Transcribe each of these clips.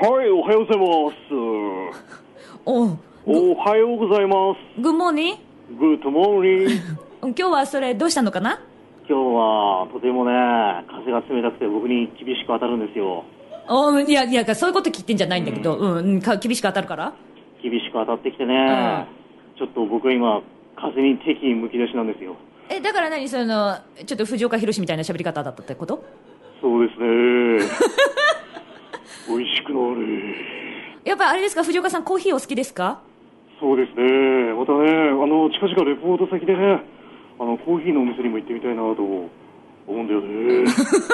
はい、おはようございます。 おう、 おはようございます。 グッモーニングッドモーニング。 今日はそれどうしたのかな。 今日はとてもね、風が冷たくて僕に厳しく当たるんですよ。 いやそういうこと聞いてんじゃないんだけど、厳しく当たるから。 厳しく当たってきてね、ちょっと僕は今風に敵意むき出しなんですよ。 だから何、ちょっと藤岡弘みたいな喋り方だったってこと。 そうですね。美味しくなる。 やっぱあれですか、藤岡さんコーヒーお好きですか。 そうですね。またね、近々レポート先でね、コーヒーのお店にも行ってみたいなと思うんだよね。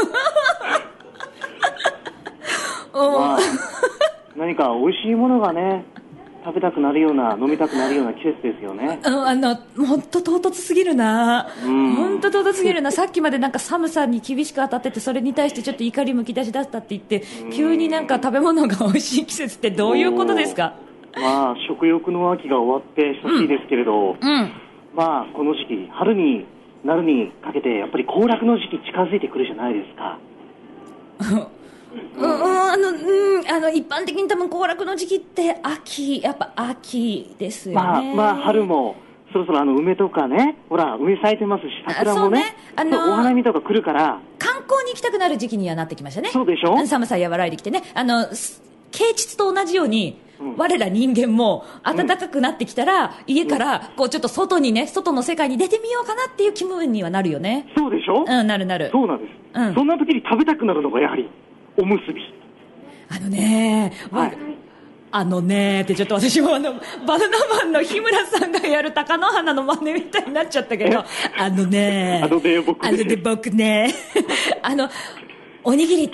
まあ、何か美味しいものがね、食べたくなるような、飲みたくなるような季節ですよね。 本当唐突すぎるな。本当唐突すぎるな。さっきまでなんか寒さに厳しく当たってて、それに対してちょっと怒りむき出しだったって言って、急になんか食べ物が美味しい季節ってどういうことですか。 まあ食欲の秋が終わって久しいですけれど、まあこの時期春になるにかけてやっぱり行楽の時期近づいてくるじゃないですか。 一般的に多分行楽の時期ってやっぱ秋ですよね。 まあ春もそろそろ梅とかね、ほら梅咲いてますし、桜もね、お花見とか来るから観光に行きたくなる時期にはなってきましたね。 そうでしょ。 寒さ和らいできてね、啓蟄と同じように、我ら人間も暖かくなってきたら、家からこうちょっと外にね、外の世界に出てみようかなっていう気分にはなるよね。 そうでしょ。 なる。 そうなんです、そんな時に食べたくなるのがやはりおむすび。 ってちょっと私もバナナマンの日村さんがやる貴乃花の真似みたいになっちゃったけど、僕ねおにぎりって、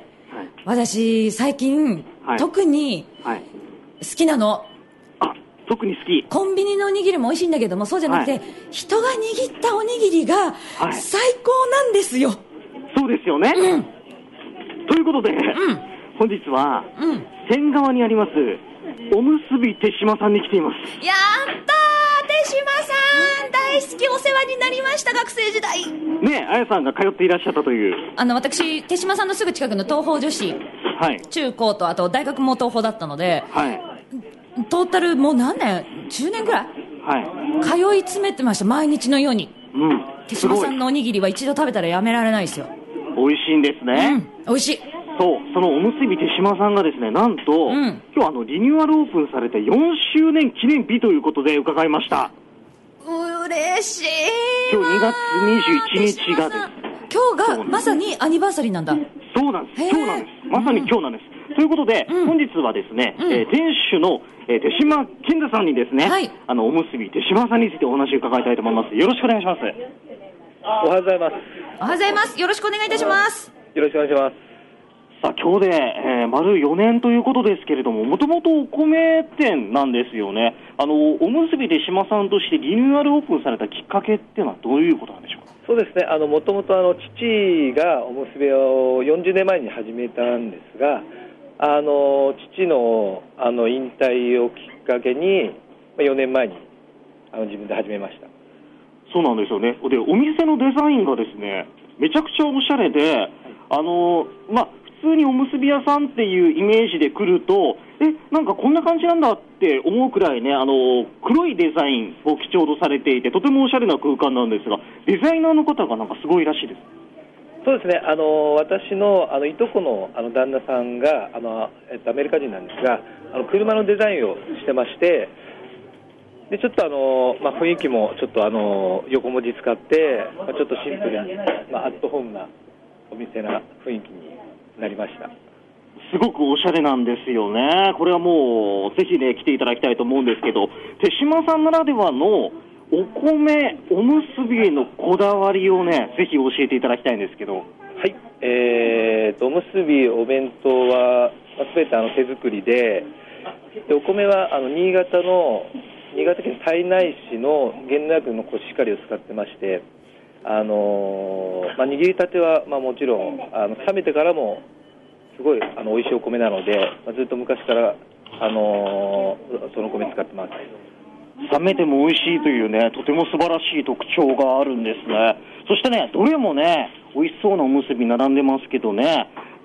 私最近、特に好きなの。 特に好き。 コンビニのおにぎりも美味しいんだけども、そうじゃなくて、人が握ったおにぎりが最高なんですよ。 そうですよね、ということで、本日は、仙川にありますおむすび手島さんに来ています。 やったー、手島さん大好き、お世話になりました、学生時代ね。あやさんが通っていらっしゃったという。 私手島さんのすぐ近くの東邦女子、中高とあと大学も東邦だったので、トータルもう何年、10年ぐらい、通い詰めてました、毎日のように。手島さんのおにぎりは一度食べたらやめられないですよ。 美味しいんですね。 美味しい。 そのおむすび手島さんがですね、なんと、今日リニューアルオープンされて4周年記念日ということで伺いました。 嬉しい。 今日2月21日がですね、 今日がまさにアニバーサリーなんだ。 そうなんです。まさに今日なんです。ということで、本日はですね、店主の手島健太さんにですね、おむすび手島さんについてお話を伺いたいと思います。よろしくお願いします。 おはようございます。 おはようございます。よろしくお願いいたします。 よろしくお願いします。 さあ今日で、丸4年ということですけれども、もともとお米店なんですよね。おむすび手島さんとしてリニューアルオープンされたきっかけっていうのはどういうことなんでしょうか。 そうですね、もともと父がおむすびを40年前に始めたんですが、父の引退をきっかけに4年前に自分で始めました。 そうなんですよね。で、お店のデザインがですね、めちゃくちゃおしゃれで、普通におむすび屋さんっていうイメージで来ると、なんかこんな感じなんだって思うくらいね、黒いデザインを基調とされていて、とてもおしゃれな空間なんですが、デザイナーの方がなんかすごいらしいです。 そうですね、私のいとこの旦那さんがアメリカ人なんですが、車のデザインをしてまして、でちょっと雰囲気もちょっと横文字使って、ちょっとシンプルに、アットホームなお店な雰囲気になりました。 すごくおしゃれなんですよね。これはもうぜひね来ていただきたいと思うんですけど、手島さんならではのお米おむすびへのこだわりをねぜひ教えていただきたいんですけど。 はい、おむすびお弁当は全て手作りで、お米は新潟県胎内市の原酪のコシヒカリを使ってまして、握りたてはもちろん冷めてからもすごい美味しいお米なので、ずっと昔からその米使ってます。 冷めても美味しいというね、とても素晴らしい特徴があるんですね。そしてね、どれもね美味しそうなおむすび並んでますけどね、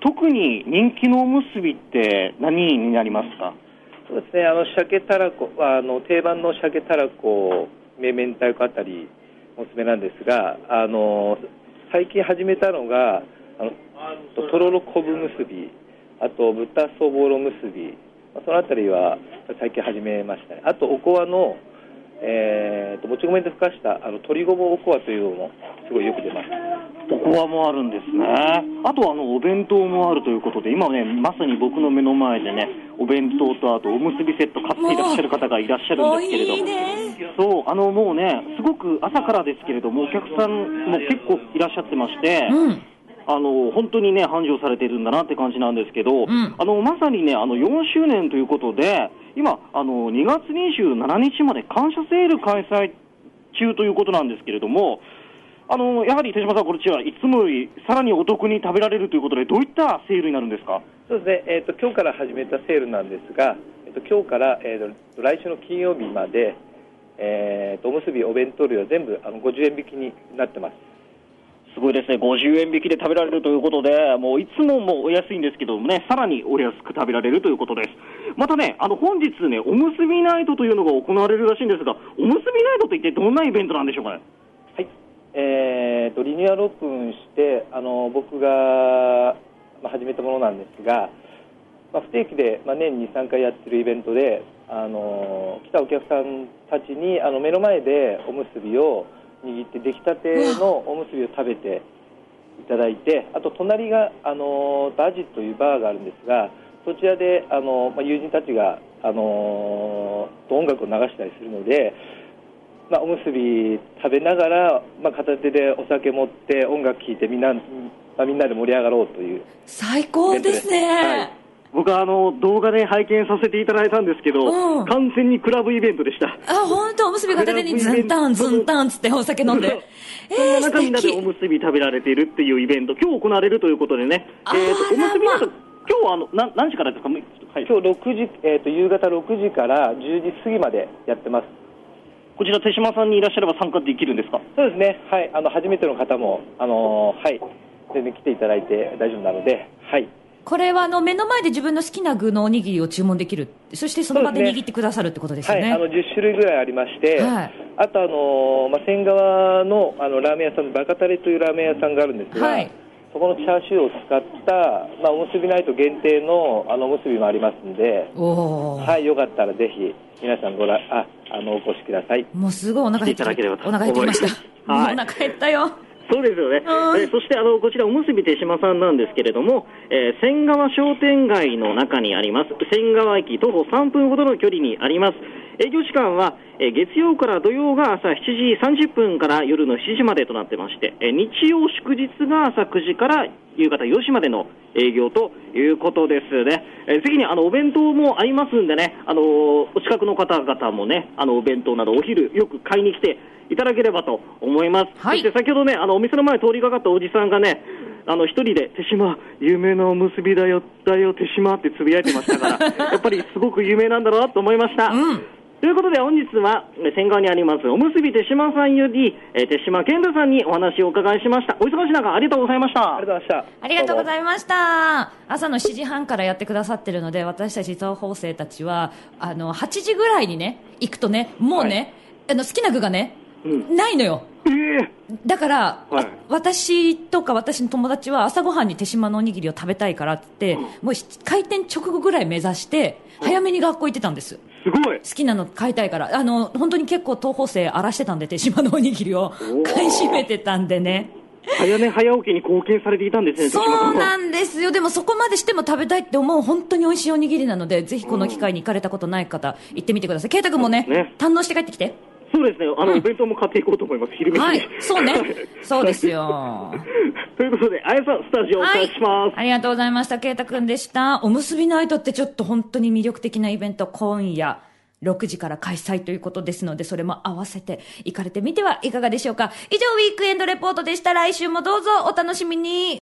特に人気のおむすびって何になりますか？ そうですね、鮭たらこは定番の鮭たらこ、明太子あたりおすすめなんですが、最近始めたのがとろろ昆布結び、あと豚そぼろ結び、そのあたりは最近始めましたね。あとおこわの、もち米でふかした鶏ごぼうおこわというのもすごいよく出ます。 おこわもあるんですね。あとお弁当もあるということで、今ねまさに僕の目の前でねお弁当とあとおむすびセット買っていらっしゃる方がいらっしゃるんですけれど、 いいね。 そうもうねすごく朝からですけれどもお客さんも結構いらっしゃってまして、本当にね繁盛されているんだなって感じなんですけど、まさにね4周年ということで今2月27日まで感謝セール開催中ということなんですけれども、やはり手島さん、こっちはいつもよりさらにお得に食べられるということで、どういったセールになるんですか？ そうですね、今日から始めたセールなんですが、今日から、来週の金曜日まで、おむすびお弁当類は全部50円引きになってます。 すごいですね、50円引きで食べられるということで、もういつももお安いんですけどもね、さらにお安く食べられるということです。またね、本日ね、おむすびナイトというのが行われるらしいんですが、おむすびナイトって一体どんなイベントなんでしょうかね？ はい、リニューアルオープンして、僕が、始めたものなんですが、不定期で、年に3回やってるイベントで、来たお客さんたちに目の前でおむすびを握って出来たてのおむすびを食べていただいて、あと隣がアジというバーがあるんですが、そちらで友人たちが音楽を流したりするので、おむすび食べながら、片手でお酒持って音楽聴いてみんなで盛り上がろうという最高ですね。 はい、 僕は動画で拝見させていただいたんですけど、完全にクラブイベントでした。 本当、おむすび片手にズンタンズンタンつってお酒飲んでそんな中みんなでおむすび食べられているっていうイベント、今日行われるということでね、おむすびナイト、今日は何時からですか？はい、 今日6時、夕方6時から10時過ぎまでやってます。 こちら手島さんにいらっしゃれば参加できるんですか？ そうですね、はい、初めての方もはい、全然来ていただいて大丈夫なので、はい。 これは目の前で自分の好きな具のおにぎりを注文できる、そしてその場で握ってくださるってことですよね。 はい、10種類ぐらいありまして、はい、あと仙川のラーメン屋さん、バカタレというラーメン屋さんがあるんですが、はい、そこのチャーシューを使った、おむすびナイト限定のおむすびもありますんで、はい、よかったらぜひ皆さんお越しください。 もうすごいお腹減ってきました。もうお腹減ったよ。 そうですよね。そしてこちらおむすび手島さんなんですけれども、仙川商店街の中にあります仙川駅徒歩3分ほどの距離にあります。営業時間は月曜から土曜が朝7時30分から夜の7時までとなってまして、日曜祝日が朝9時から夕方4時までの営業ということですね。次にお弁当もありますんでね、お近くの方々もね、お弁当などお昼よく買いに来ていただければと思います。はい、そして先ほどね、お店の前通りかかったおじさんがね、一人で手島有名なおむすびだよ手島ってつぶやいてましたからやっぱりすごく有名なんだろうなと思いました。ということで本日は仙川にありますおむすび手島さんより手島健太さんにお話をお伺いしました。お忙しい中ありがとうございました。 ありがとうございました。 ありがとうございました。朝の7時半からやってくださってるので、私たち東邦生たちは8時ぐらいにね行くとね、もうね、好きな具がね、ないのよ。だから、私とか私の友達は朝ごはんに手島のおにぎりを食べたいからって、もう開店直後ぐらい目指して早めに学校行ってたんです。 すごい。 好きなの買いたいから、本当に結構東邦生荒らしてたんで、手島のおにぎりを買い占めてたんでね。 早寝早起きに貢献されていたんですね。 そうなんですよ。でもそこまでしても食べたいって思う本当に美味しいおにぎりなので、ぜひこの機会に行かれたことない方行ってみてください。圭太君もね、堪能して帰ってきて。 そうですね、お弁当も買っていこうと思います、昼飯に。 はい、そうね。そうですよ。 ということで、あやさん、スタジオお願いします。 ありがとうございました。圭太くんでした。おむすびナイトってちょっと本当に魅力的なイベント、今夜6時から開催ということですので、それも合わせて行かれてみてはいかがでしょうか。以上、ウィークエンドレポートでした。来週もどうぞお楽しみに。